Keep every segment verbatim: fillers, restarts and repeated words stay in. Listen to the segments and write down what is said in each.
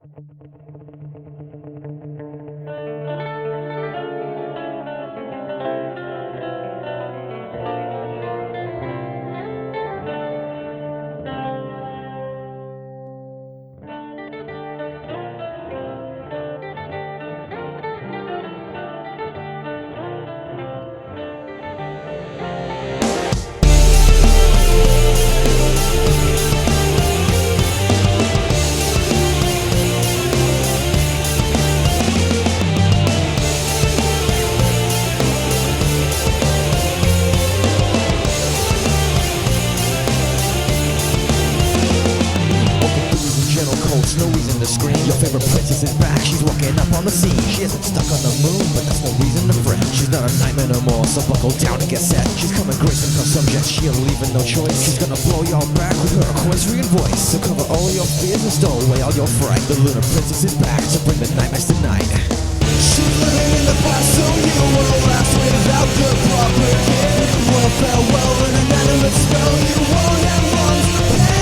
No reason to scream. Your favorite princess is back. She's walking up on the scene. She isn't stuck on the moon, but that's no reason to fret. She's not a nightmare no more, so buckle down and get set. She's coming gracing her subject. She'll leave with no choice. She's gonna blow y'all back with her Aquarian voice. So cover all your fears and stow away all your fright. The lunar princess is back to bring the nightmares tonight. She's living in the past, so you will last without the proper care. Well, farewell, an inanimate spell. You won't have long to pay.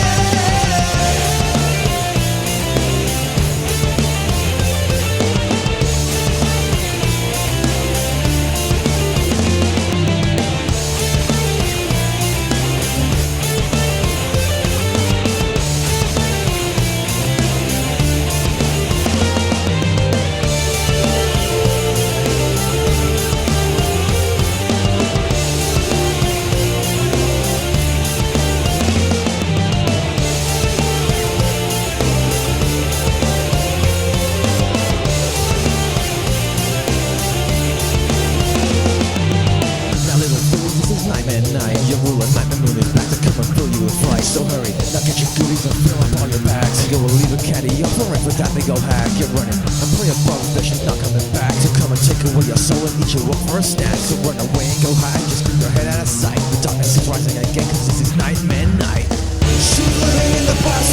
Your ruler nightmare moon is back to come and fill you with fright. So hurry, now get your goodies and fill up all your bags. And go and leave a caddy up for rent for that big old hack. You're running and pray above that she's not coming back to come and take away your soul and eat you up for a snack. So run away and go hide, just keep your head out of sight. The darkness is rising again, cause this is nightmare night. She's living in the past.